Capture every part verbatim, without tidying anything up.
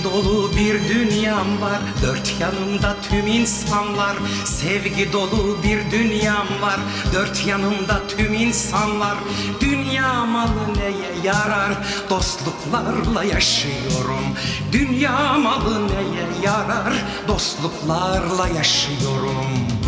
Sevgi dolu bir dünyam var, dört yanımda tüm insanlar. Sevgi dolu bir dünyam var, dört yanımda tüm insanlar. Dünya malı neye yarar, dostluklarla yaşıyorum. Dünya malı neye yarar, dostluklarla yaşıyorum.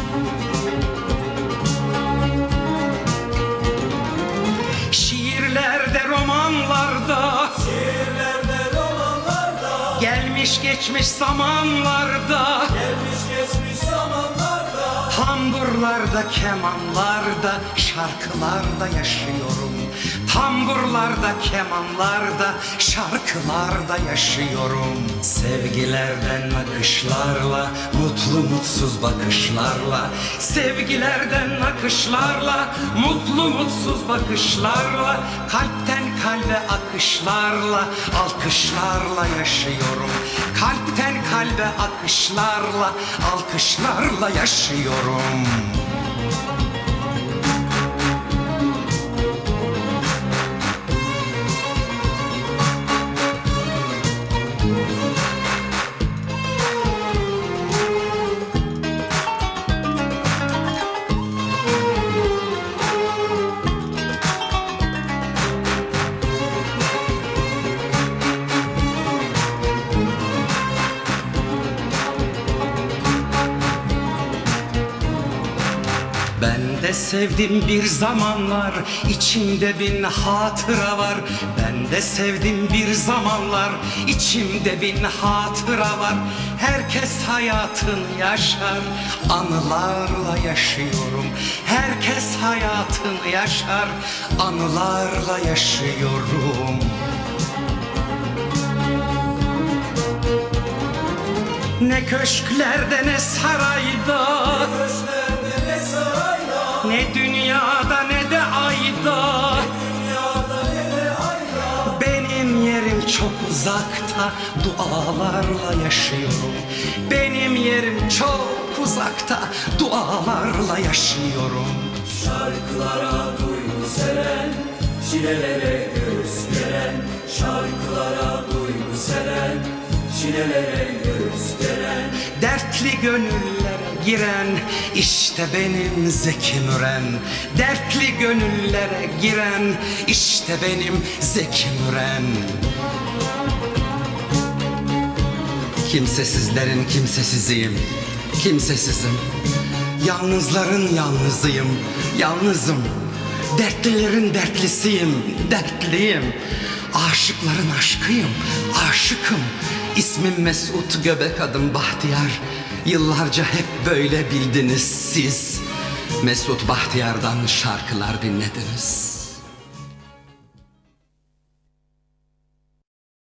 Şiirlerde, romanlarda, Şiirlerde, romanlarda, gelmiş geçmiş zamanlarda, gelmiş geçmiş zamanlarda, tamburlarda, kemanlarda, şarkılarda yaşıyorum. Tamburlarda, kemanlarda, şarkılarda yaşıyorum. Sevgilerden akışlarla, mutlu mutsuz bakışlarla, sevgilerden akışlarla, mutlu mutsuz bakışlarla, kalpten kalbe akışlarla, alkışlarla yaşıyorum. Kalpten kalbe akışlarla, alkışlarla yaşıyorum. Ben de sevdim bir zamanlar, içimde bin hatıra var. Ben de sevdim bir zamanlar, içimde bin hatıra var. Herkes hayatını yaşar, anılarla yaşıyorum. Herkes hayatını yaşar, anılarla yaşıyorum. Ne köşklerde ne sarayda, köşklerde ne sarayda, ne dünyada ne de ayda, dünyada ne de ayda. benim yerim çok uzakta, dualarla yaşıyorum. Benim yerim çok uzakta, dualarla yaşıyorum. Şarkılara duygu seren, çilelere göğüs geren. Şarkılara duygu seren, çilelere göğüs geren. Dertli gönüllere giren, işte benim Zeki Müren. Dertli gönüllere giren, işte benim Zeki Müren. Kimsesizlerin kimsesiziyim, kimsesizim. Yalnızların yalnızıyım, yalnızım. Dertlilerin dertlisiyim, dertliyim. Aşıkların aşkıyım, aşıkım. İsmim Mesut, göbek adım Bahtiyar. Yıllarca hep böyle bildiniz siz. Mesut Bahtiyar'dan şarkılar dinlediniz.